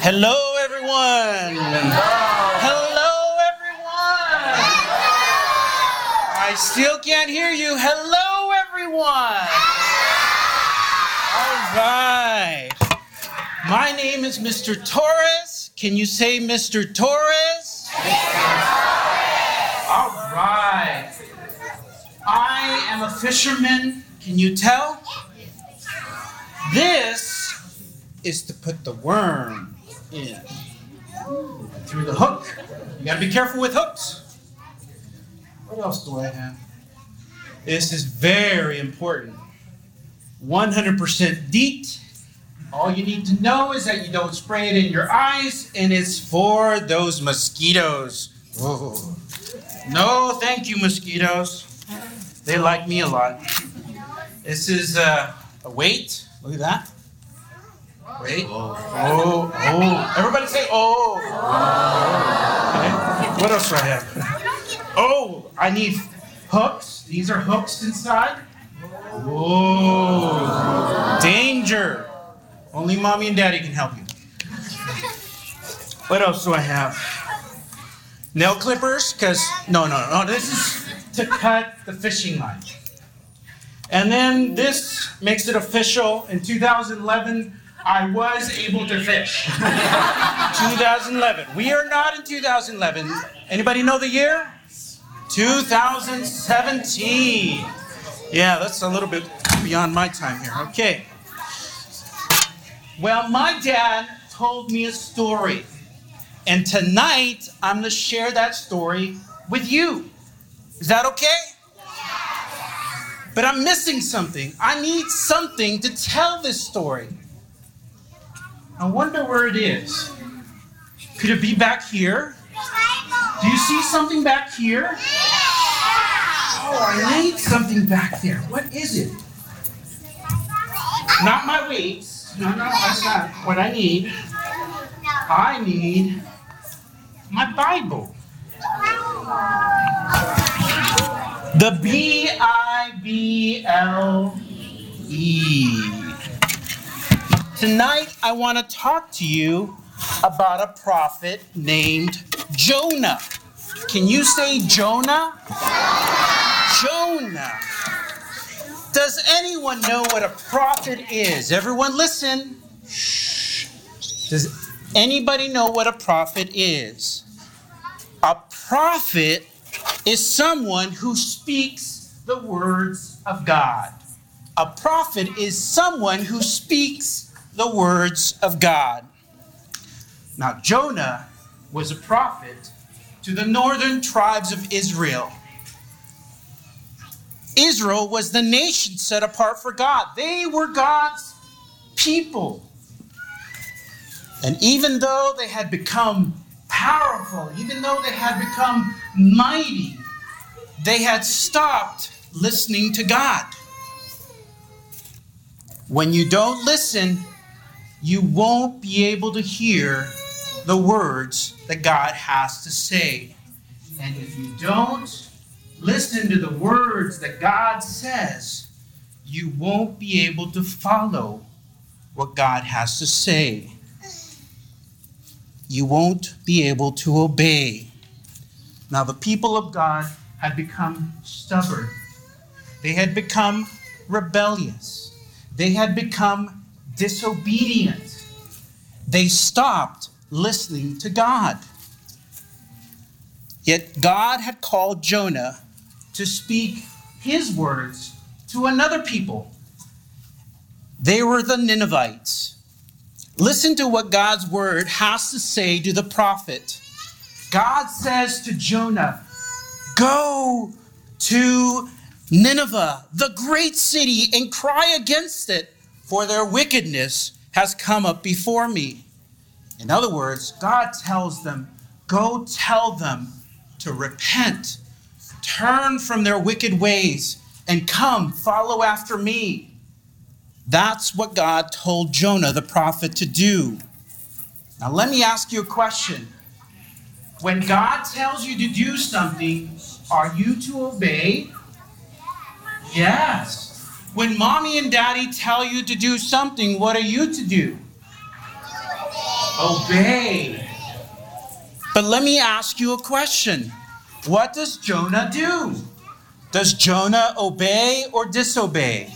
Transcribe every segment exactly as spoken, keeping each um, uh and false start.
Hello, everyone. Hello, everyone. I still can't hear you. Hello, everyone. All right. My name is Mister Torres. Can you say Mister Torres? All right. I am a fisherman. Can you tell? This is to put the worm in through the hook. You gotta be careful with hooks. What else do I have? This is very important. one hundred percent DEET. All you need to know is that you don't spray it in your eyes, and it's for those mosquitoes. Whoa. No, thank you, mosquitoes. They like me a lot. This is uh, a weight. Look at that. Wait. Oh, oh, oh. Everybody say, oh. Okay. What else do I have? Oh, I need hooks. These are hooks inside. Whoa. Danger. Only mommy and daddy can help you. What else do I have? Nail clippers, because, no, no, no. This is to cut the fishing line. And then this makes it official. In two thousand eleven, I was able to fish. two thousand eleven. We are not in two thousand eleven. Anybody know the year? two thousand seventeen. Yeah, that's a little bit beyond my time here. Okay. Well, my dad told me a story. And tonight, I'm going to share that story with you. Is that okay? But I'm missing something. I need something to tell this story. I wonder where it is. Could it be back here? Do you see something back here? Oh, I need something back there. What is it? Not my weights. No, no, that's not what I need. I need my Bible. The B I B L E. Tonight, I want to talk to you about a prophet named Jonah. Can you say Jonah? Jonah. Does anyone know what a prophet is? Everyone listen. Shh. Does anybody know what a prophet is? A prophet is someone who speaks the words of God. A prophet is someone who speaks the words of God. Now, Jonah was a prophet to the northern tribes of Israel. Israel was the nation set apart for God. They were God's people. And even though they had become powerful, even though they had become mighty, they had stopped listening to God. When you don't listen, you won't be able to hear the words that God has to say. And if you don't listen to the words that God says, you won't be able to follow what God has to say. You won't be able to obey. Now, the people of God had become stubborn. They had become rebellious. They had become disobedient. They stopped listening to God. Yet God had called Jonah to speak his words to another people. They were the Ninevites. Listen to what God's word has to say to the prophet. God says to Jonah, "Go to Nineveh, the great city, and cry against it, for their wickedness has come up before me." In other words, God tells them, go tell them to repent, turn from their wicked ways, and come follow after me. That's what God told Jonah, the prophet, to do. Now let me ask you a question. When God tells you to do something, are you to obey? Yes. When mommy and daddy tell you to do something, what are you to do? Obey. But let me ask you a question. What does Jonah do? Does Jonah obey or disobey?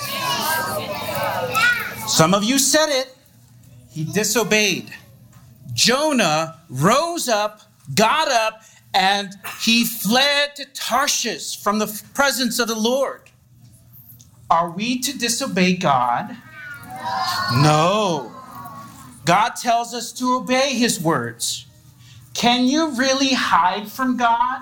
Some of you said it. He disobeyed. Jonah rose up, got up, and he fled to Tarshish from the presence of the Lord. Are we to disobey God? No. God tells us to obey his words. Can you really hide from God?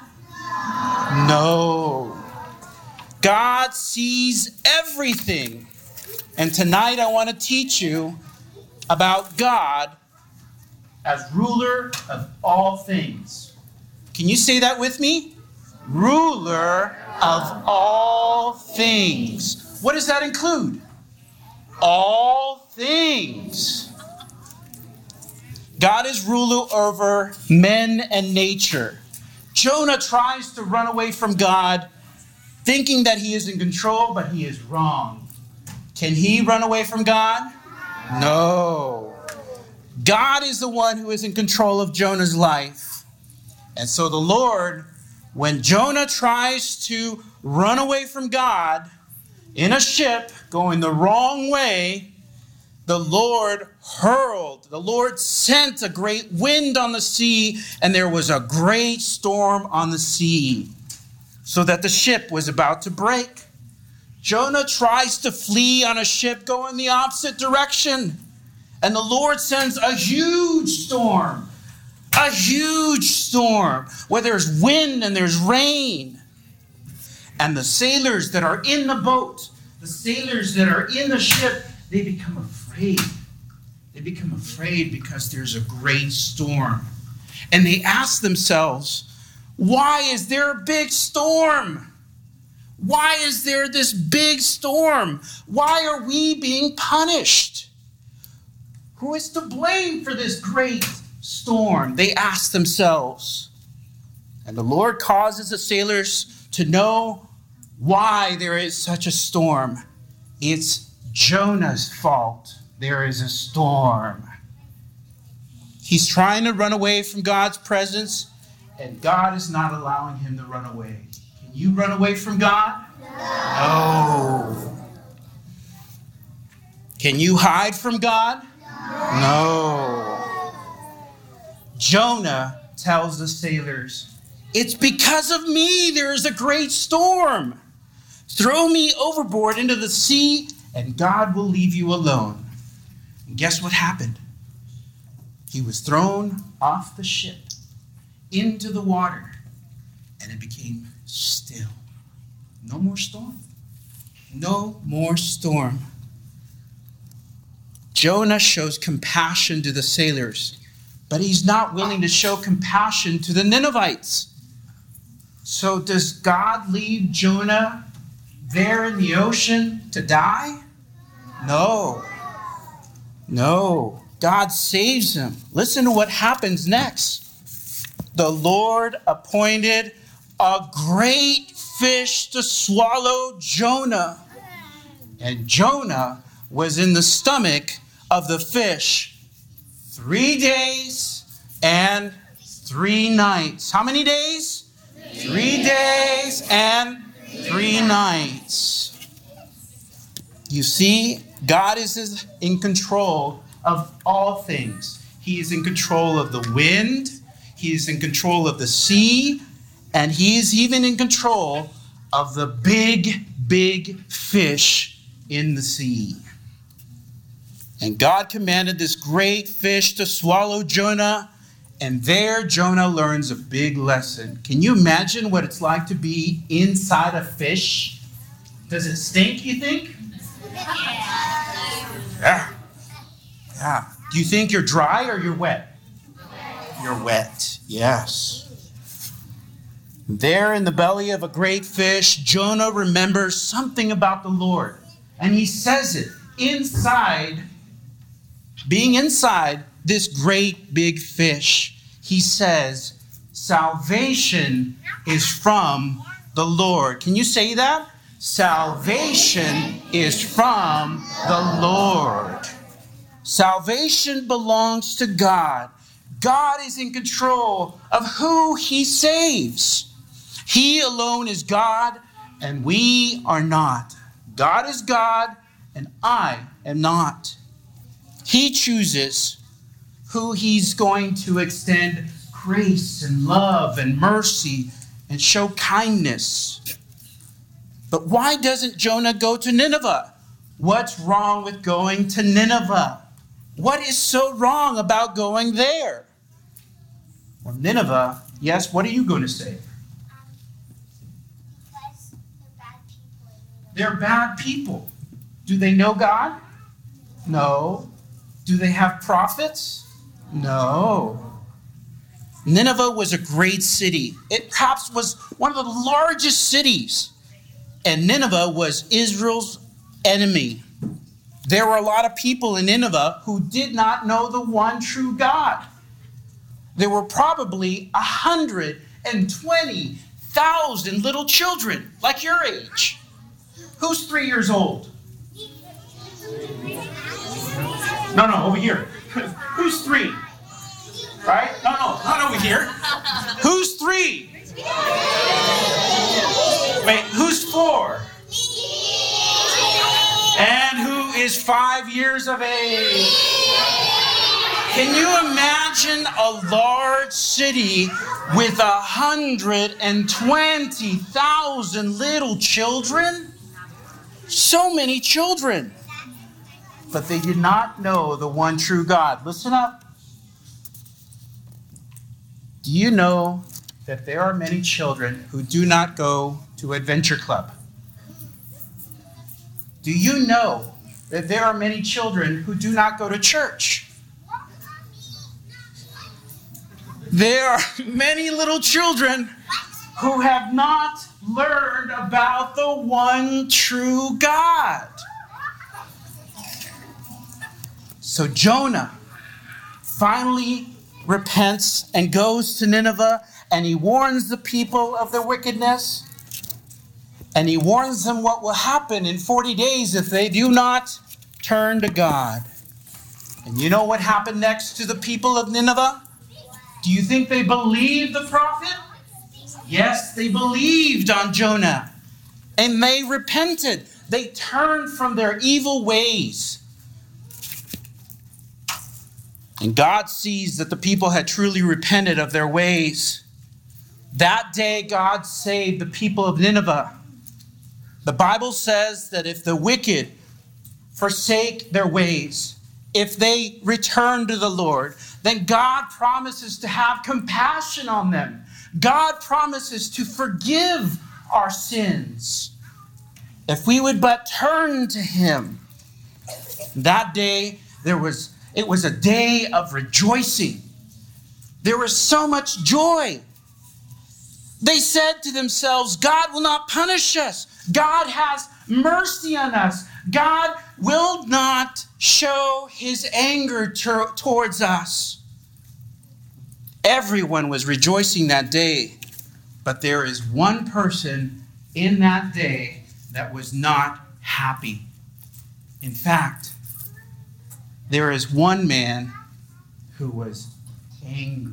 No. God sees everything. And tonight I want to teach you about God as ruler of all things. Can you say that with me? Ruler of all things. What does that include? All things. God is ruler over men and nature. Jonah tries to run away from God, thinking that he is in control, but he is wrong. Can he run away from God? No. God is the one who is in control of Jonah's life. And so the Lord, when Jonah tries to run away from God in a ship going the wrong way, the Lord hurled, the Lord sent a great wind on the sea, and there was a great storm on the sea, so that the ship was about to break. Jonah tries to flee on a ship going the opposite direction, and the Lord sends a huge storm, a huge storm, where there's wind and there's rain. And the sailors that are in the boat, the sailors that are in the ship, they become afraid. They become afraid because there's a great storm. And they ask themselves, why is there a big storm? Why is there this big storm? Why are we being punished? Who is to blame for this great storm? They ask themselves. And the Lord causes the sailors to know why there is such a storm. It's Jonah's fault. There is a storm. He's trying to run away from God's presence, and God is not allowing him to run away. Can you run away from God? No. Can you hide from God? No. Jonah tells the sailors, it's because of me there is a great storm. Throw me overboard into the sea, and God will leave you alone. And guess what happened? He was thrown off the ship into the water, and it became still. No more storm. No more storm. Jonah shows compassion to the sailors, but he's not willing to show compassion to the Ninevites. So does God leave Jonah there in the ocean to die? No. No. God saves him. Listen to what happens next. The Lord appointed a great fish to swallow Jonah. And Jonah was in the stomach of the fish three days and three nights. How many days? Three, three days and three nights. You see, God is in control of all things. He is in control of the wind. He is in control of the sea. And he is even in control of the big, big fish in the sea. And God commanded this great fish to swallow Jonah. And there Jonah learns a big lesson. Can you imagine what it's like to be inside a fish? Does it stink, you think? Yeah. Yeah. Do you think you're dry or you're wet? You're wet. Yes. There in the belly of a great fish, Jonah remembers something about the Lord. And he says it inside, being inside this great big fish. He says, salvation is from the Lord. Can you say that? Salvation is from the Lord. Salvation belongs to God. God is in control of who he saves. He alone is God, and we are not. God is God, and I am not. He chooses who he's going to extend grace and love and mercy and show kindness. But why doesn't Jonah go to Nineveh? What's wrong with going to Nineveh? What is so wrong about going there? Well, Nineveh, yes, what are you going to say? They're bad people. Do they know God? No. Do they have prophets? No. Nineveh was a great city. It perhaps was one of the largest cities. And Nineveh was Israel's enemy. There were a lot of people in Nineveh who did not know the one true God. There were probably one hundred twenty thousand little children, like your age. Who's three years old? No, no, over here. Who's three? Right? No, no, not over here. Who's three? Wait, who's four? And who is five years of age? Can you imagine a large city with one hundred twenty thousand little children? So many children. But they did not know the one true God. Listen up. Do you know that there are many children who do not go to Adventure Club? Do you know that there are many children who do not go to church? There are many little children who have not learned about the one true God. So Jonah finally repents and goes to Nineveh, and he warns the people of their wickedness. And he warns them what will happen in forty days if they do not turn to God. And you know what happened next to the people of Nineveh? Do you think they believed the prophet? Yes, they believed on Jonah. And they repented. They turned from their evil ways. And God sees that the people had truly repented of their ways. That day, God saved the people of Nineveh. The Bible says that if the wicked forsake their ways, if they return to the Lord, then God promises to have compassion on them. God promises to forgive our sins if we would but turn to him. That day, there was it was a day of rejoicing. There was so much joy. They said to themselves, God will not punish us. God has mercy on us. God will not show his anger to- towards us. Everyone was rejoicing that day, but there is one person in that day that was not happy. In fact, there is one man who was angry.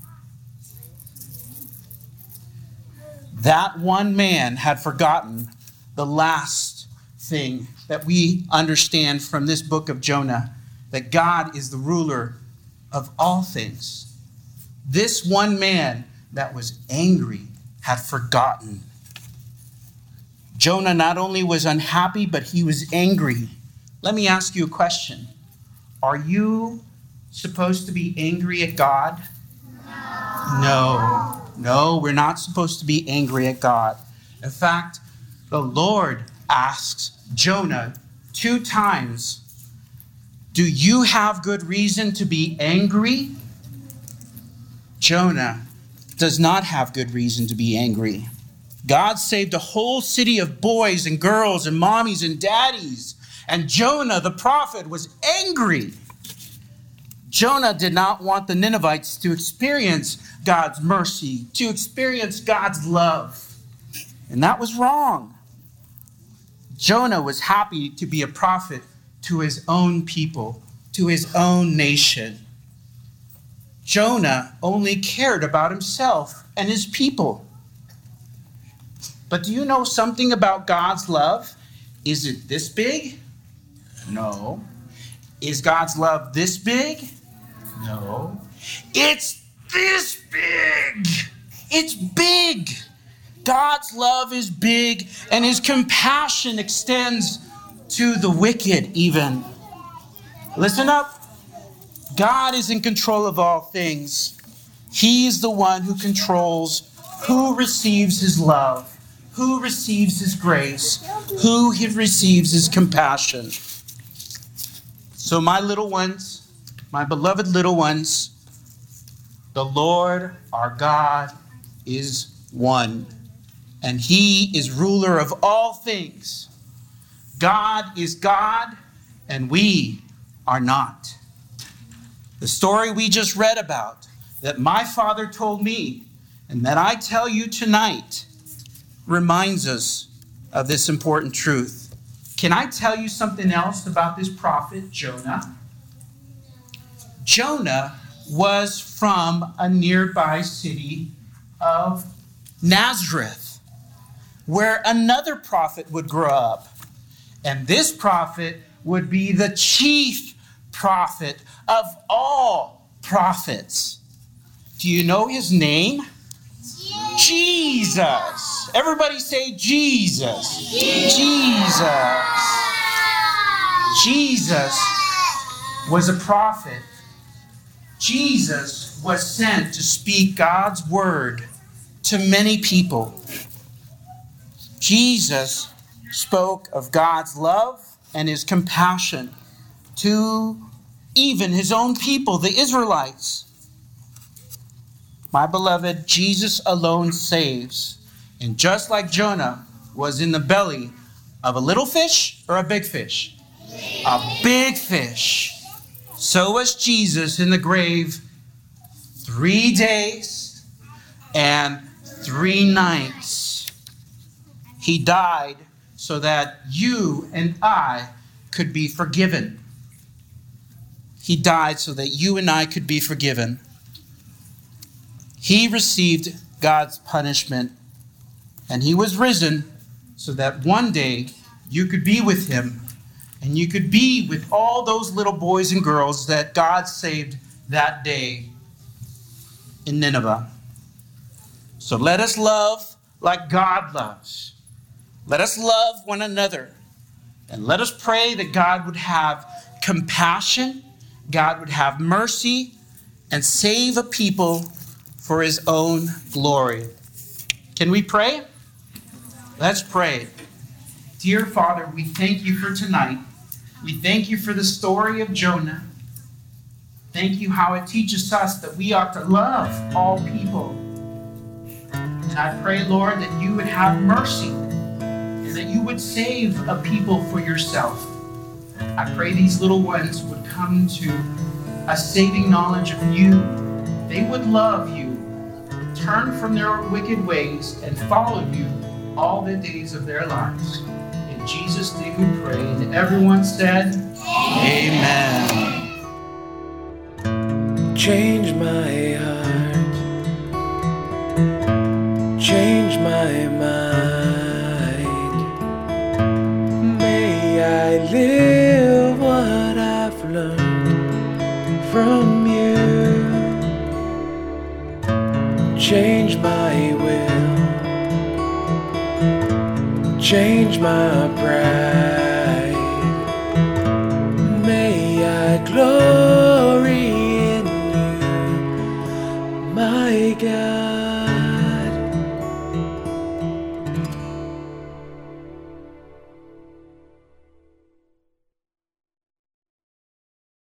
That one man had forgotten the last thing that we understand from this book of Jonah, that God is the ruler of all things. This one man that was angry had forgotten. Jonah not only was unhappy, but he was angry. Let me ask you a question. Are you supposed to be angry at God? No. No, we're not supposed to be angry at God. In fact, the Lord asks Jonah two times, do you have good reason to be angry? Jonah does not have good reason to be angry. God saved a whole city of boys and girls and mommies and daddies. And Jonah, the prophet, was angry. Jonah did not want the Ninevites to experience God's mercy, to experience God's love. And that was wrong. Jonah was happy to be a prophet to his own people, to his own nation. Jonah only cared about himself and his people. But do you know something about God's love? Is it this big? No. Is God's love this big? No. It's this big. It's big. God's love is big, and his compassion extends to the wicked even. Listen up. God is in control of all things. He is the one who controls who receives his love, who receives his grace, who he receives his compassion. So my little ones, my beloved little ones, the Lord our God is one, and he is ruler of all things. God is God, and we are not. The story we just read about, that my father told me, and that I tell you tonight, reminds us of this important truth. Can I tell you something else about this prophet, Jonah? Jonah was from a nearby city of Nazareth, where another prophet would grow up. And this prophet would be the chief prophet of all prophets. Do you know his name? Jesus. Jesus. Everybody say Jesus. Jesus. Jesus. Jesus was a prophet. Jesus was sent to speak God's word to many people. Jesus spoke of God's love and his compassion to even his own people, the Israelites. My beloved, Jesus alone saves. And just like Jonah was in the belly of a little fish or a big fish? A big fish. So was Jesus in the grave three days and three nights. He died so that you and I could be forgiven. He died so that you and I could be forgiven. He received God's punishment, and he was risen so that one day you could be with him, and you could be with all those little boys and girls that God saved that day in Nineveh. So let us love like God loves. Let us love one another. And let us pray that God would have compassion, God would have mercy, and save a people for his own glory. Can we pray? Let's pray. Dear Father, we thank you for tonight. We thank you for the story of Jonah. Thank you how it teaches us that we ought to love all people. And I pray, Lord, that you would have mercy and that you would save a people for yourself. I pray these little ones would come to a saving knowledge of you. They would love you, turn from their wicked ways, and follow you all the days of their lives. In Jesus' name we pray. And everyone said, Amen. Change my heart, change my mind. May I live what I've learned from you. Change my will, change my pride. May I glory in you, my God.